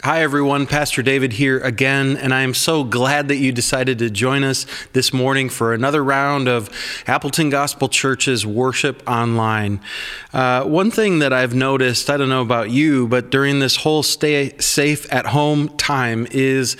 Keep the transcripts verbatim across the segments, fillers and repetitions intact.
Hi everyone, Pastor David here again, and I am so glad that you decided to join us this morning for another round of Appleton Gospel Church's Worship Online. Uh, one thing that I've noticed, I don't know about you, but during this whole stay safe at home time is,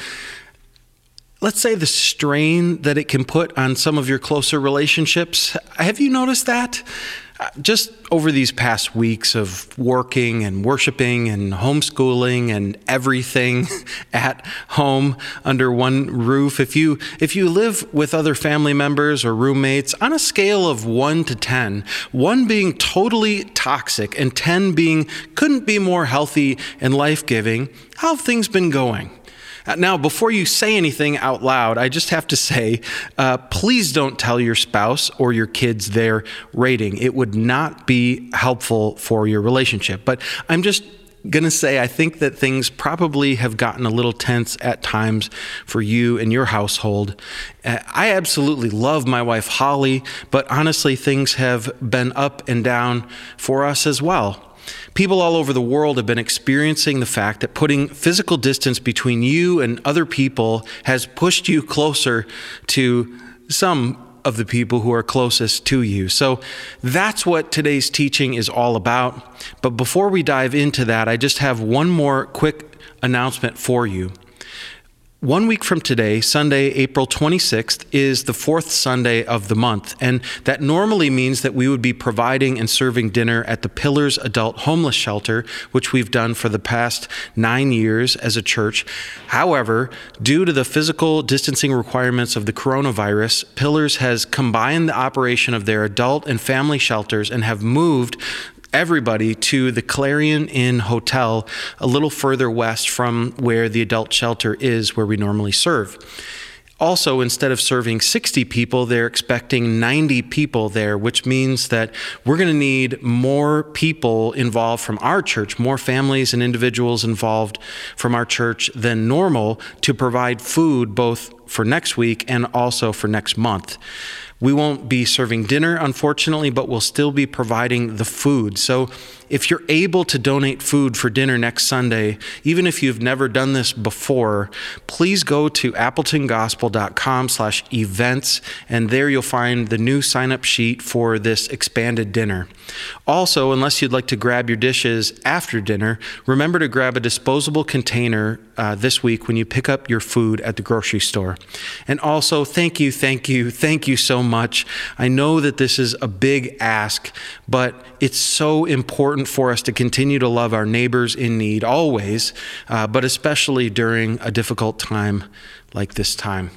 let's say, the strain that it can put on some of your closer relationships. Have you noticed that? Just over these past weeks of working and worshiping and homeschooling and everything at home under one roof, if you if you live with other family members or roommates, on a scale of one to ten, one being totally toxic and ten being couldn't be more healthy and life-giving, how have things been going? Now, before you say anything out loud, I just have to say, uh, please don't tell your spouse or your kids their rating. It would not be helpful for your relationship. But I'm just going to say, I think that things probably have gotten a little tense at times for you and your household. Uh, I absolutely love my wife, Holly, but honestly, things have been up and down for us as well. People all over the world have been experiencing the fact that putting physical distance between you and other people has pushed you closer to some of the people who are closest to you. So that's what today's teaching is all about. But before we dive into that, I just have one more quick announcement for you. One week from today, Sunday, April twenty-sixth, is the fourth Sunday of the month, and that normally means that we would be providing and serving dinner at the Pillars Adult Homeless Shelter, which we've done for the past nine years as a church. However, due to the physical distancing requirements of the coronavirus, Pillars has combined the operation of their adult and family shelters and have moved everybody to the Clarion Inn Hotel a little further west from where the adult shelter is, where we normally serve. Also, instead of serving sixty people, they're expecting ninety people there, which means that we're going to need more people involved from our church, more families and individuals involved from our church than normal to provide food both for next week and also for next month. We won't be serving dinner, unfortunately, but we'll still be providing the food. So if you're able to donate food for dinner next Sunday, even if you've never done this before, please go to appletongospel.com slash events, and there you'll find the new sign-up sheet for this expanded dinner. Also, unless you'd like to grab your dishes after dinner, remember to grab a disposable container uh, this week when you pick up your food at the grocery store. And also, thank you, thank you, thank you so much. I know that this is a big ask, but it's so important for us to continue to love our neighbors in need always, uh, but especially during a difficult time like this time.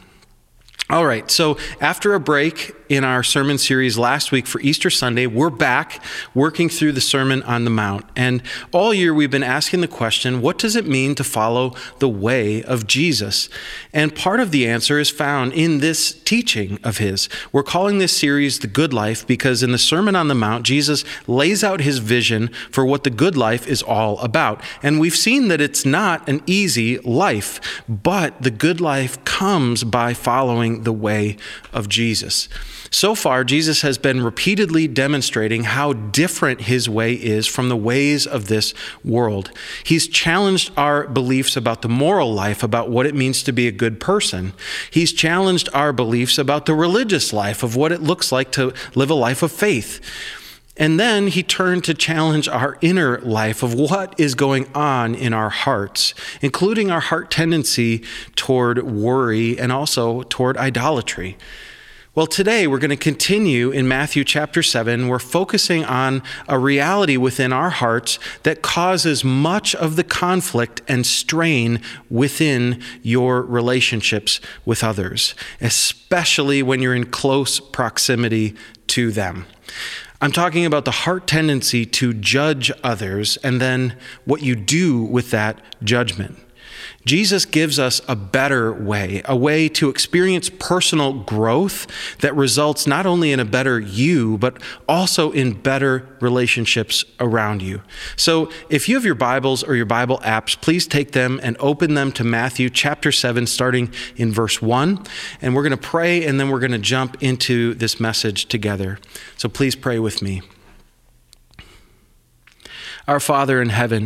All right, so after a break in our sermon series last week for Easter Sunday, we're back working through the Sermon on the Mount. And all year we've been asking the question, what does it mean to follow the way of Jesus? And part of the answer is found in this teaching of his. We're calling this series The Good Life because in the Sermon on the Mount, Jesus lays out his vision for what the good life is all about. And we've seen that it's not an easy life, but the good life comes by following the way of Jesus. So far, Jesus has been repeatedly demonstrating how different his way is from the ways of this world. He's challenged our beliefs about the moral life, about what it means to be a good person. He's challenged our beliefs about the religious life, of what it looks like to live a life of faith. And then he turned to challenge our inner life of what is going on in our hearts, including our heart tendency toward worry and also toward idolatry. Well, today we're going to continue in Matthew chapter seven. We're focusing on a reality within our hearts that causes much of the conflict and strain within your relationships with others, especially when you're in close proximity to them. I'm talking about the heart tendency to judge others and then what you do with that judgment. Jesus gives us a better way, a way to experience personal growth that results not only in a better you, but also in better relationships around you. So if you have your Bibles or your Bible apps, please take them and open them to Matthew chapter seven, starting in verse one. And we're going to pray, and then we're going to jump into this message together. So please pray with me. Our Father in heaven,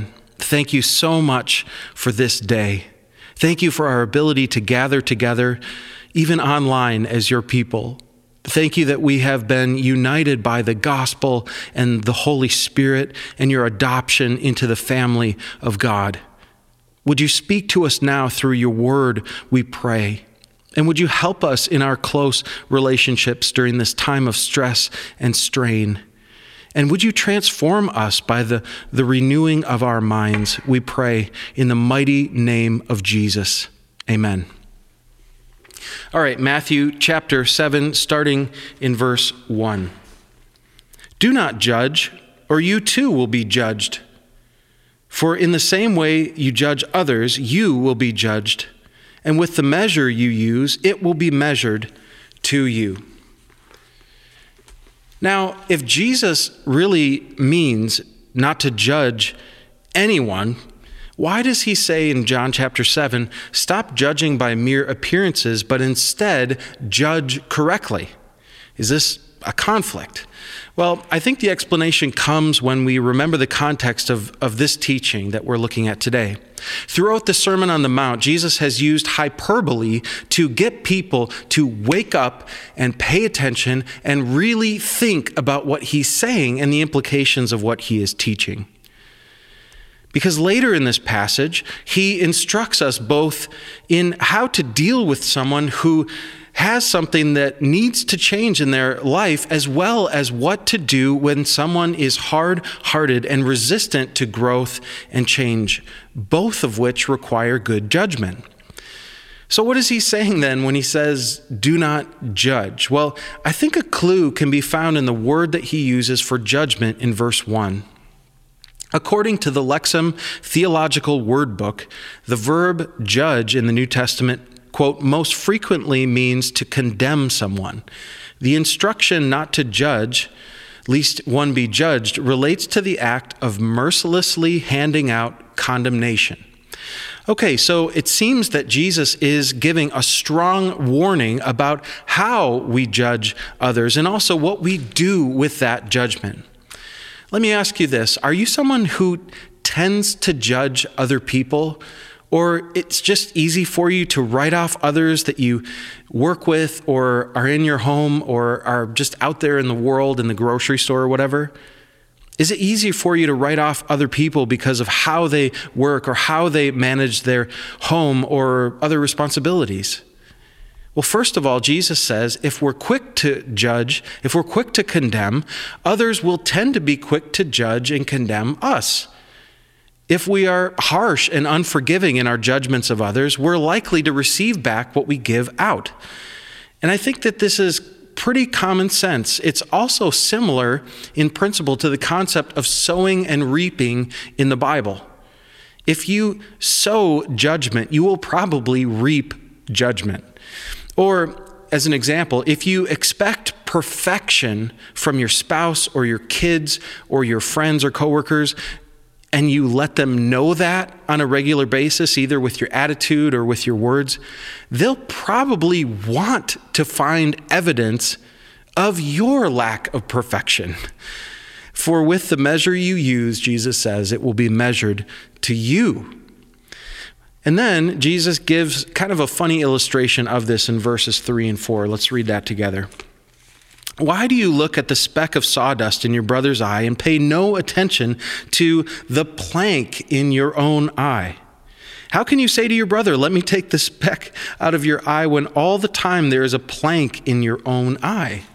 thank you so much for this day. Thank you for our ability to gather together, even online as your people. Thank you that we have been united by the gospel and the Holy Spirit and your adoption into the family of God. Would you speak to us now through your word, we pray. And would you help us in our close relationships during this time of stress and strain? And would you transform us by the, the renewing of our minds, we pray, in the mighty name of Jesus. Amen. All right, Matthew chapter seven, starting in verse one. Do not judge, or you too will be judged. For in the same way you judge others, you will be judged. And with the measure you use, it will be measured to you. Now, if Jesus really means not to judge anyone, why does he say in John chapter seven, stop judging by mere appearances, but instead judge correctly? Is this a conflict? Well, I think the explanation comes when we remember the context of, of this teaching that we're looking at today. Throughout the Sermon on the Mount, Jesus has used hyperbole to get people to wake up and pay attention and really think about what he's saying and the implications of what he is teaching. Because later in this passage, he instructs us both in how to deal with someone who has something that needs to change in their life, as well as what to do when someone is hard-hearted and resistant to growth and change, both of which require good judgment. So what is he saying then when he says, do not judge? Well, I think a clue can be found in the word that he uses for judgment in verse one. According to the Lexham Theological Word Book, the verb judge in the New Testament, quote, most frequently means to condemn someone. The instruction not to judge, lest one be judged, relates to the act of mercilessly handing out condemnation. Okay, so it seems that Jesus is giving a strong warning about how we judge others and also what we do with that judgment. Let me ask you this. Are you someone who tends to judge other people? Or it's just easy for you to write off others that you work with or are in your home or are just out there in the world in the grocery store or whatever? Is it easy for you to write off other people because of how they work or how they manage their home or other responsibilities? Well, first of all, Jesus says if we're quick to judge, if we're quick to condemn, others will tend to be quick to judge and condemn us. If we are harsh and unforgiving in our judgments of others, we're likely to receive back what we give out. And I think that this is pretty common sense. It's also similar in principle to the concept of sowing and reaping in the Bible. If you sow judgment, you will probably reap judgment. Or, as an example, if you expect perfection from your spouse or your kids or your friends or coworkers, and you let them know that on a regular basis, either with your attitude or with your words, they'll probably want to find evidence of your lack of perfection. For with the measure you use, Jesus says, it will be measured to you. And then Jesus gives kind of a funny illustration of this in verses three and four. Let's read that together. Why do you look at the speck of sawdust in your brother's eye and pay no attention to the plank in your own eye? How can you say to your brother, let me take the speck out of your eye, when all the time there is a plank in your own eye?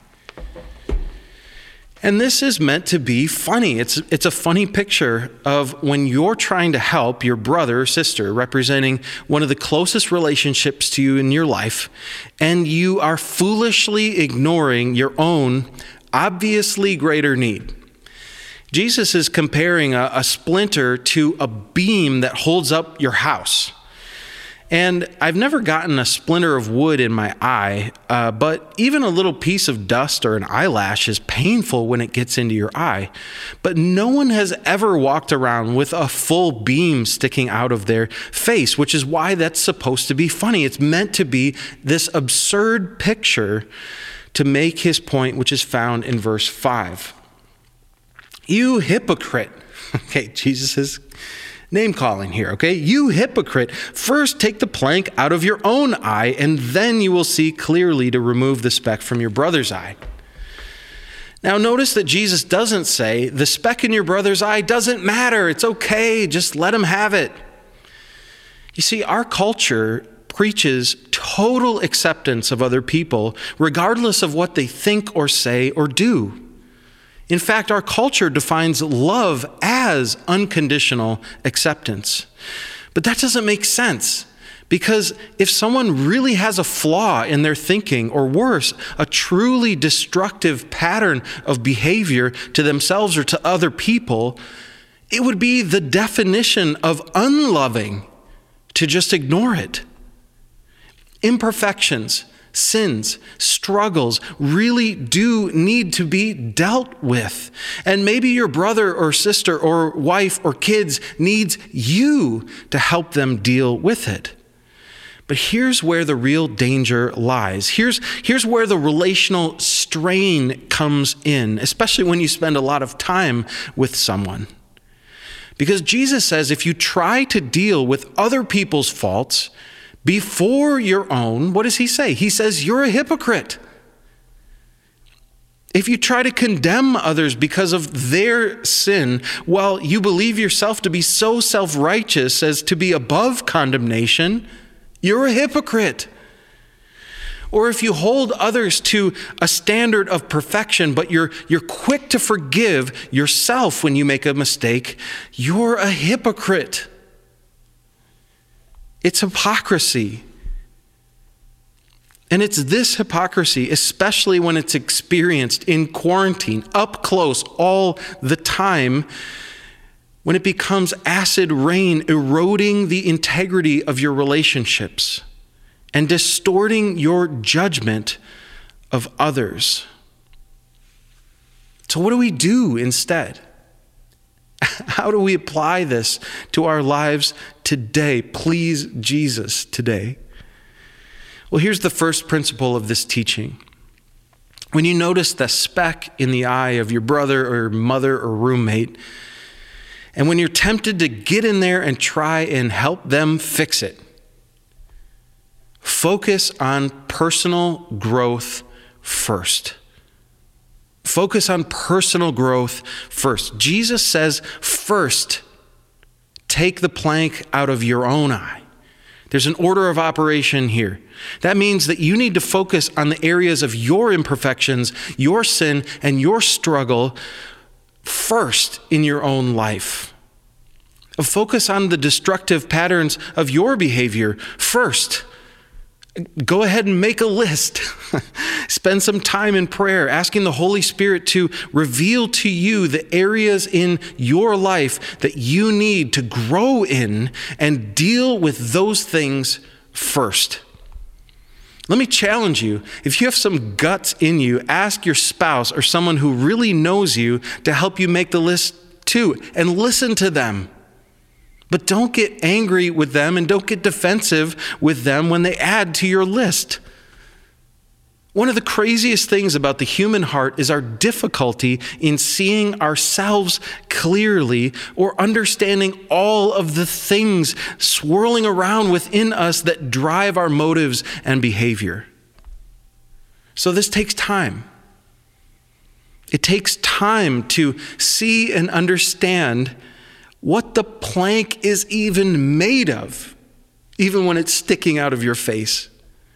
And this is meant to be funny. It's, it's a funny picture of when you're trying to help your brother or sister, representing one of the closest relationships to you in your life, and you are foolishly ignoring your own obviously greater need. Jesus is comparing a, a splinter to a beam that holds up your house. And I've never gotten a splinter of wood in my eye, uh, but even a little piece of dust or an eyelash is painful when it gets into your eye. But no one has ever walked around with a full beam sticking out of their face, which is why that's supposed to be funny. It's meant to be this absurd picture to make his point, which is found in verse five. You hypocrite. Okay, Jesus is Name calling here, okay? You hypocrite, first take the plank out of your own eye, and then you will see clearly to remove the speck from your brother's eye. Now notice that Jesus doesn't say, the speck in your brother's eye doesn't matter, it's okay, just let him have it. You see, our culture preaches total acceptance of other people, regardless of what they think or say or do. In fact, our culture defines love as unconditional acceptance. But that doesn't make sense, because if someone really has a flaw in their thinking, or worse, a truly destructive pattern of behavior to themselves or to other people, it would be the definition of unloving to just ignore it. Imperfections, sins, struggles really do need to be dealt with. And maybe your brother or sister or wife or kids needs you to help them deal with it. But here's where the real danger lies. Here's, here's where the relational strain comes in, especially when you spend a lot of time with someone. Because Jesus says if you try to deal with other people's faults before your own, what does he say? He says, you're a hypocrite. If you try to condemn others because of their sin, while you believe yourself to be so self-righteous as to be above condemnation, you're a hypocrite. Or if you hold others to a standard of perfection, but you're, you're quick to forgive yourself when you make a mistake, you're a hypocrite. It's hypocrisy. And it's this hypocrisy, especially when it's experienced in quarantine, up close all the time, when it becomes acid rain eroding the integrity of your relationships and distorting your judgment of others. So what do we do instead? How do we apply this to our lives today? Please, Jesus, today. Well, here's the first principle of this teaching. When you notice the speck in the eye of your brother or mother or roommate, and when you're tempted to get in there and try and help them fix it, focus on personal growth first. Focus on personal growth first. Jesus says, first, take the plank out of your own eye. There's an order of operation here. That means that you need to focus on the areas of your imperfections, your sin, and your struggle first in your own life. Focus on the destructive patterns of your behavior first. Go ahead and make a list. Spend some time in prayer, asking the Holy Spirit to reveal to you the areas in your life that you need to grow in, and deal with those things first. Let me challenge you. If you have some guts in you, ask your spouse or someone who really knows you to help you make the list too, and listen to them. But don't get angry with them and don't get defensive with them when they add to your list. One of the craziest things about the human heart is our difficulty in seeing ourselves clearly or understanding all of the things swirling around within us that drive our motives and behavior. So this takes time. It takes time to see and understand what the plank is even made of, even when it's sticking out of your face.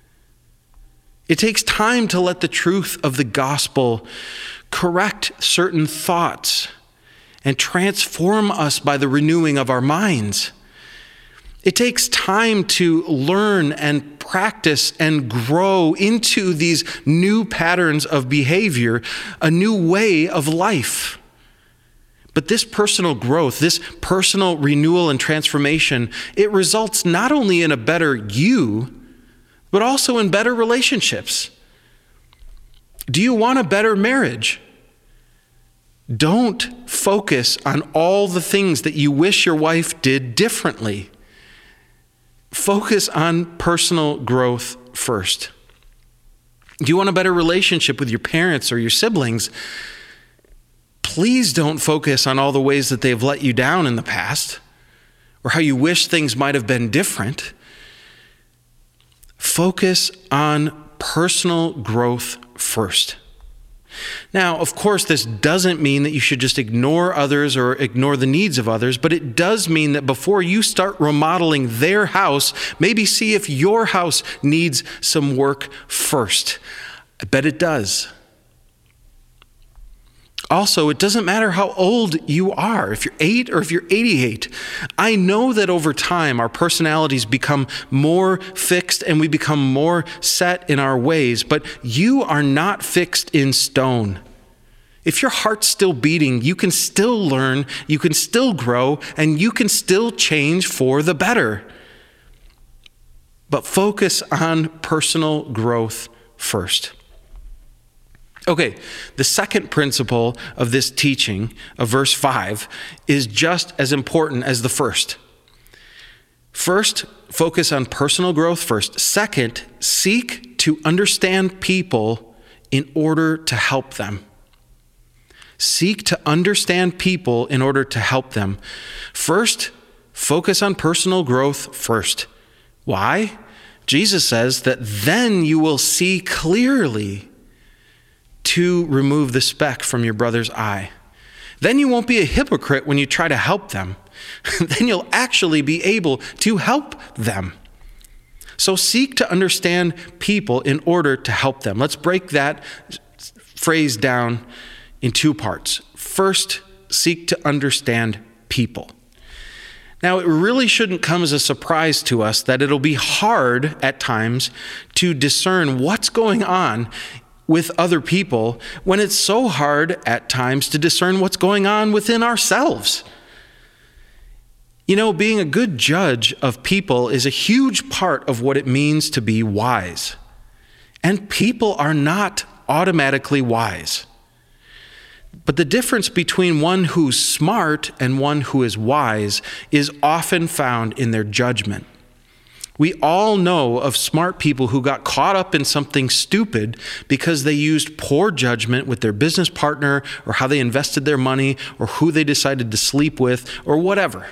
It takes time to let the truth of the gospel correct certain thoughts and transform us by the renewing of our minds. It takes time to learn and practice and grow into these new patterns of behavior, a new way of life. But this personal growth, this personal renewal and transformation, it results not only in a better you, but also in better relationships. Do you want a better marriage? Don't focus on all the things that you wish your wife did differently. Focus on personal growth first. Do you want a better relationship with your parents or your siblings? Please don't focus on all the ways that they've let you down in the past. or how you wish things might have been different. Focus on personal growth first. Now, of course, this doesn't mean that you should just ignore others or ignore the needs of others, but it does mean that before you start remodeling their house, maybe see if your house needs some work first. I bet it does. Also, it doesn't matter how old you are, if you're eight or if you're eighty-eight. I know that over time our personalities become more fixed and we become more set in our ways, but you are not fixed in stone. If your heart's still beating, you can still learn, you can still grow, and you can still change for the better. But focus on personal growth first. Okay, the second principle of this teaching of verse five is just as important as the first. First, focus on personal growth first. Second, seek to understand people in order to help them. Seek to understand people in order to help them. First, focus on personal growth first. Why? Jesus says that then you will see clearly to remove the speck from your brother's eye. Then you won't be a hypocrite when you try to help them. Then you'll actually be able to help them. So seek to understand people in order to help them. Let's break that phrase down in two parts. First, seek to understand people. Now, it really shouldn't come as a surprise to us that it'll be hard at times to discern what's going on with other people when it's so hard at times to discern what's going on within ourselves. You know, being a good judge of people is a huge part of what it means to be wise. And people are not automatically wise. But the difference between one who's smart and one who is wise is often found in their judgment. We all know of smart people who got caught up in something stupid because they used poor judgment with their business partner or how they invested their money or who they decided to sleep with or whatever.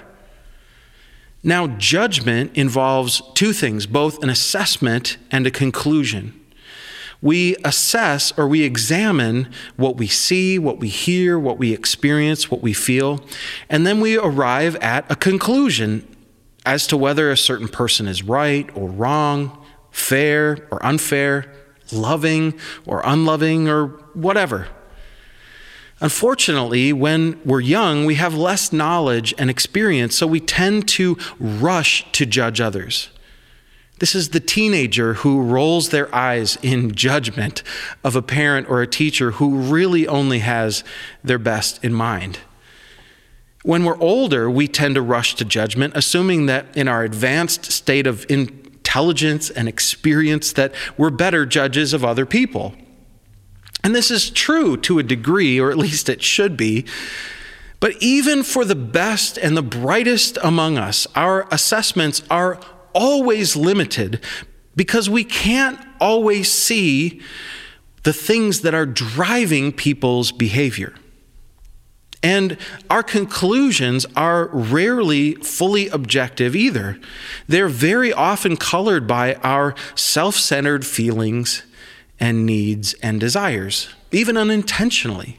Now, judgment involves two things, both an assessment and a conclusion. We assess or we examine what we see, what we hear, what we experience, what we feel, and then we arrive at a conclusion as to whether a certain person is right or wrong, fair or unfair, loving or unloving, or whatever. Unfortunately, when we're young, we have less knowledge and experience, so we tend to rush to judge others. This is the teenager who rolls their eyes in judgment of a parent or a teacher who really only has their best in mind. When we're older, we tend to rush to judgment, assuming that in our advanced state of intelligence and experience that we're better judges of other people. And this is true to a degree, or at least it should be. But even for the best and the brightest among us, our assessments are always limited because we can't always see the things that are driving people's behavior. And our conclusions are rarely fully objective either. They're very often colored by our self-centered feelings and needs and desires, even unintentionally.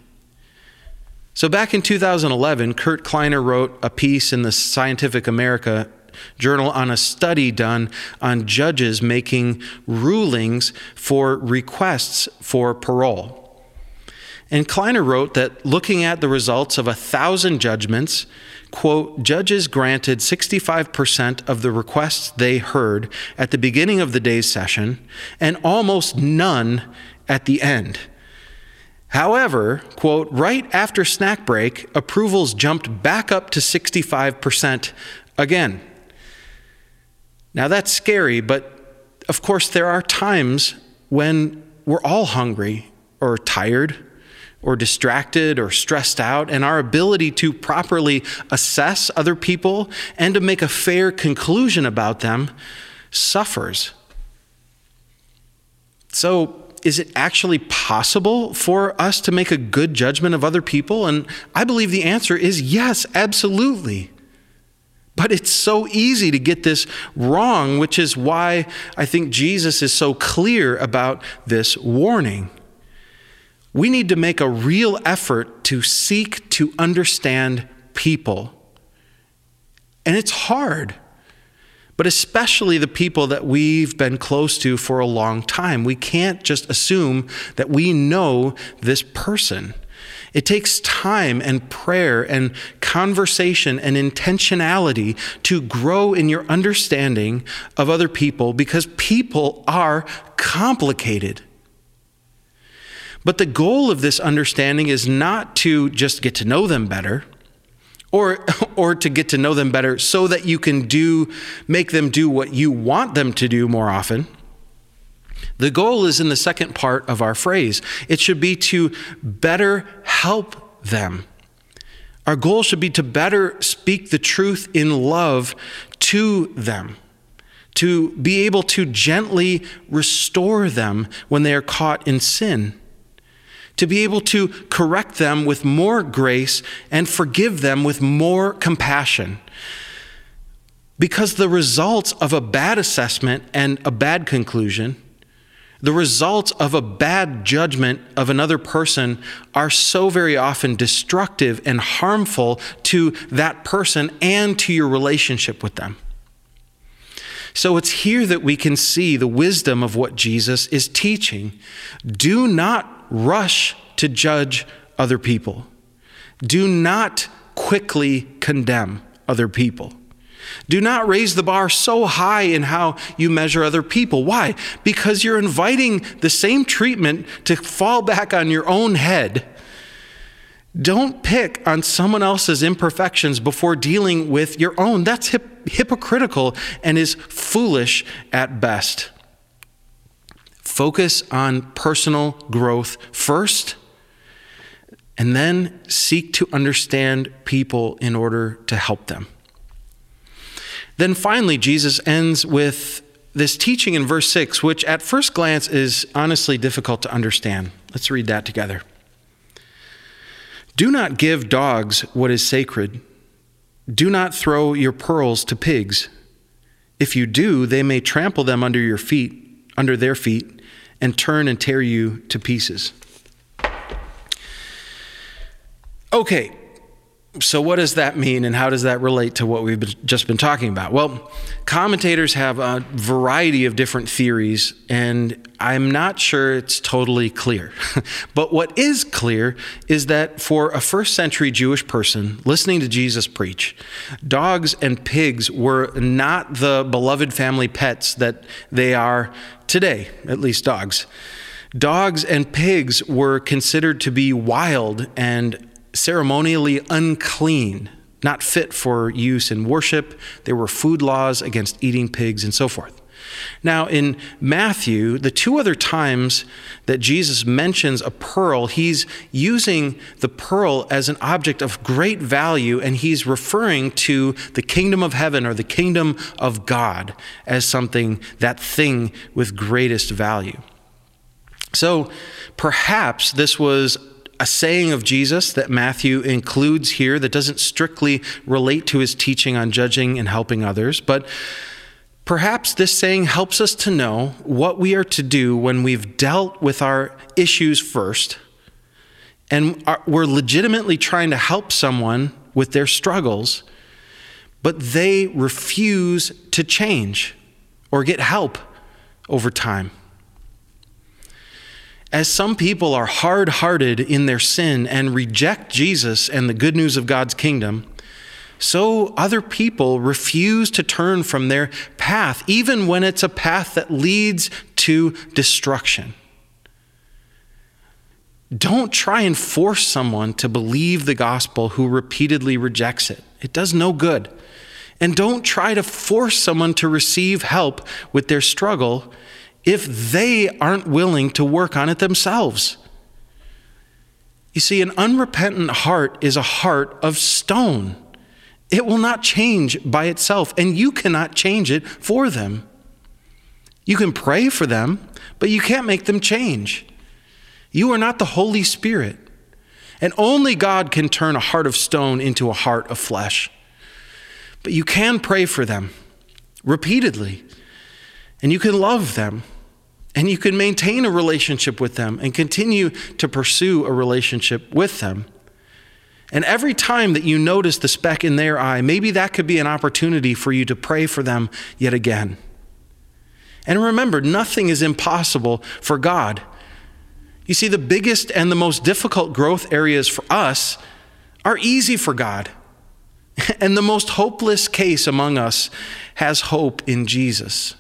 So back in two thousand eleven, Kurt Kleiner wrote a piece in the Scientific America journal on a study done on judges making rulings for requests for parole. And Kleiner wrote that looking at the results of a thousand judgments, quote, judges granted sixty-five percent of the requests they heard at the beginning of the day's session and almost none at the end. However, quote, right after snack break, approvals jumped back up to sixty-five percent again. Now that's scary, but of course there are times when we're all hungry or tired or distracted or stressed out, and our ability to properly assess other people and to make a fair conclusion about them suffers. So, is it actually possible for us to make a good judgment of other people? And I believe the answer is yes, absolutely. But it's so easy to get this wrong, which is why I think Jesus is so clear about this warning. We need to make a real effort to seek to understand people. And it's hard, but especially the people that we've been close to for a long time. We can't just assume that we know this person. It takes time and prayer and conversation and intentionality to grow in your understanding of other people, because people are complicated. But the goal of this understanding is not to just get to know them better, or or to get to know them better so that you can do make them do what you want them to do more often. The goal is in the second part of our phrase. It should be to better help them. Our goal should be to better speak the truth in love to them, to be able to gently restore them when they are caught in sin, to be able to correct them with more grace and forgive them with more compassion. Because the results of a bad assessment and a bad conclusion, the results of a bad judgment of another person, are so very often destructive and harmful to that person and to your relationship with them. So it's here that we can see the wisdom of what Jesus is teaching. Do not rush to judge other people. Do not quickly condemn other people. Do not raise the bar so high in how you measure other people. Why? Because you're inviting the same treatment to fall back on your own head. Don't pick on someone else's imperfections before dealing with your own. That's hip- hypocritical and is foolish at best. Focus on personal growth first, and then seek to understand people in order to help them. Then finally, Jesus ends with this teaching in verse six, which at first glance is honestly difficult to understand. Let's read that together. Do not give dogs what is sacred. Do not throw your pearls to pigs. If you do, they may trample them under your feet, under their feet, and turn and tear you to pieces. Okay. So what does that mean, and how does that relate to what we've just been talking about? Well, commentators have a variety of different theories, and I'm not sure it's totally clear. But what is clear is that for a first century Jewish person listening to Jesus preach, dogs and pigs were not the beloved family pets that they are today, at least dogs. Dogs and pigs were considered to be wild and ceremonially unclean, not fit for use in worship. There were food laws against eating pigs and so forth. Now, in Matthew, the two other times that Jesus mentions a pearl, he's using the pearl as an object of great value, and he's referring to the kingdom of heaven or the kingdom of God as something, that thing with greatest value. So perhaps this was a saying of Jesus that Matthew includes here that doesn't strictly relate to his teaching on judging and helping others, but perhaps this saying helps us to know what we are to do when we've dealt with our issues first, and are, we're legitimately trying to help someone with their struggles, but they refuse to change or get help over time. As some people are hard-hearted in their sin and reject Jesus and the good news of God's kingdom, so other people refuse to turn from their path, even when it's a path that leads to destruction. Don't try and force someone to believe the gospel who repeatedly rejects it. It does no good. And don't try to force someone to receive help with their struggle if they aren't willing to work on it themselves. You see, an unrepentant heart is a heart of stone. It will not change by itself, and you cannot change it for them. You can pray for them, but you can't make them change. You are not the Holy Spirit, and only God can turn a heart of stone into a heart of flesh. But you can pray for them repeatedly, and you can love them, and you can maintain a relationship with them and continue to pursue a relationship with them. And every time that you notice the speck in their eye, maybe that could be an opportunity for you to pray for them yet again. And remember, nothing is impossible for God. You see, the biggest and the most difficult growth areas for us are easy for God. And the most hopeless case among us has hope in Jesus.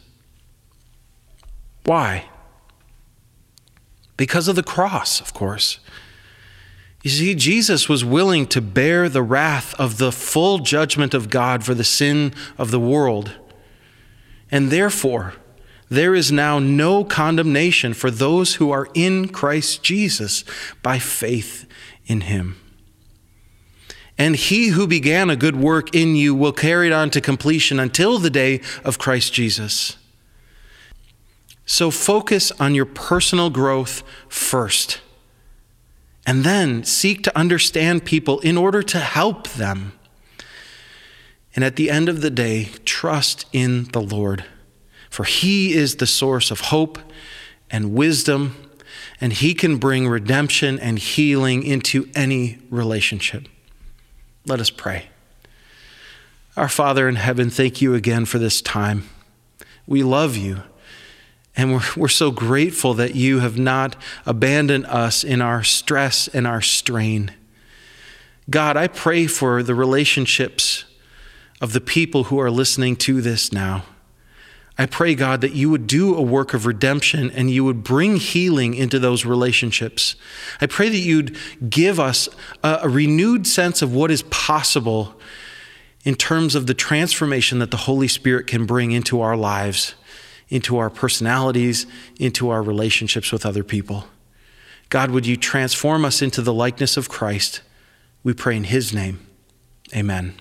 Why? Because of the cross, of course. You see, Jesus was willing to bear the wrath of the full judgment of God for the sin of the world. And therefore, there is now no condemnation for those who are in Christ Jesus by faith in him. And he who began a good work in you will carry it on to completion until the day of Christ Jesus. So focus on your personal growth first, and then seek to understand people in order to help them. And at the end of the day, trust in the Lord, for he is the source of hope and wisdom, and he can bring redemption and healing into any relationship. Let us pray. Our Father in heaven, thank you again for this time. We love you, and we're, we're so grateful that you have not abandoned us in our stress and our strain. God, I pray for the relationships of the people who are listening to this now. I pray, God, that you would do a work of redemption and you would bring healing into those relationships. I pray that you'd give us a, a renewed sense of what is possible in terms of the transformation that the Holy Spirit can bring into our lives, into our personalities, into our relationships with other people. God, would you transform us into the likeness of Christ? We pray in his name. Amen.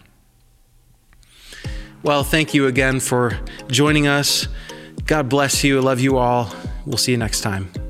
Well, thank you again for joining us. God bless you. I love you all. We'll see you next time.